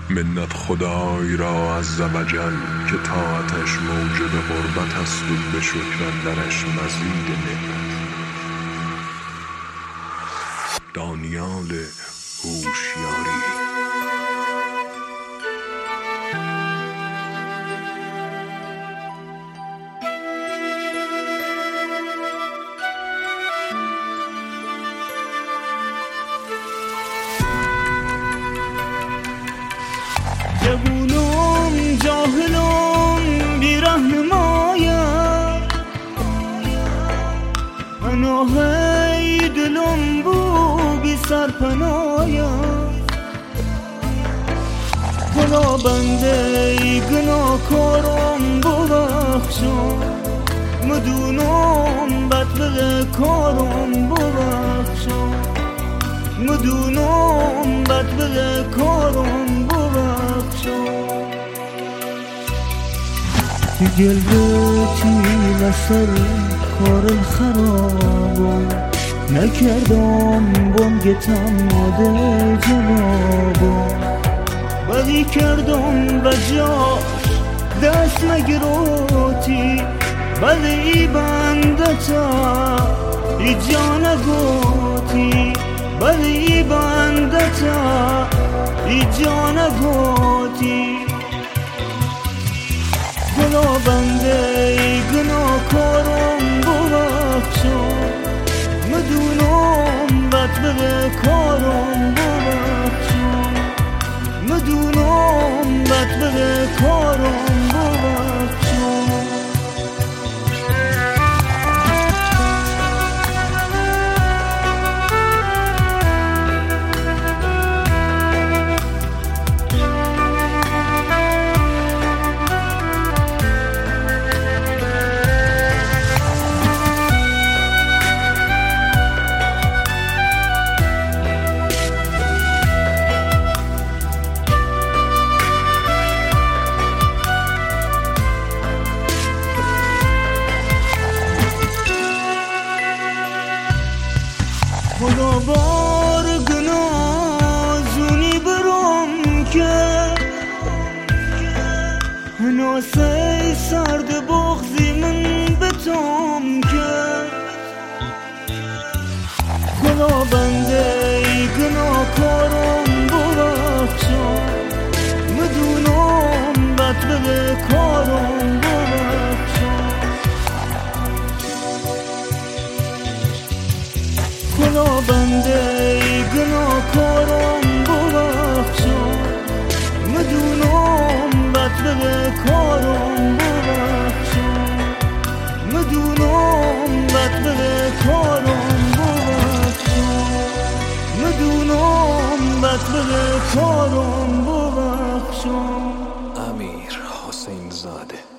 منت خدای را عزوجل که طاعتش موجب قربت است و به شکر اندرش مزید نعمت. دانیال هوشیاری. جوونم جاهلم بی رهنمایم، پناهی دلم بو بی سرپنایم. خدا بنده گناهکارم ببخشم، مدونم بدبغ کارم ببخشم، مدونم بدبغ کارم گل چی سر کار خرابم نکردم بانگتم نده جوابم، بدی کردم بجاش دست نگروتی، بدی بندتا ایجا نگوتی، بدی بندتا ایجا نگوتی. خدا بنده گناهکارم ببخشم، مدونم بدبغ کارم ببخشم، مدونم بدبغ کارم ببخشم. خدا بار گناه زونی برم که هناسه سرد بغزی من بتم که. خدا بنده گناهکارم ببخشم، مدونم بدبغ کارم ببخشم. خدا بنده گناهکارم ببخشم، مدونم بدبغ کارم ببخشم، مدونم بدبغ کارم ببخشم، مدونم بدبغ کارم ببخشم. امیر حسین زاده.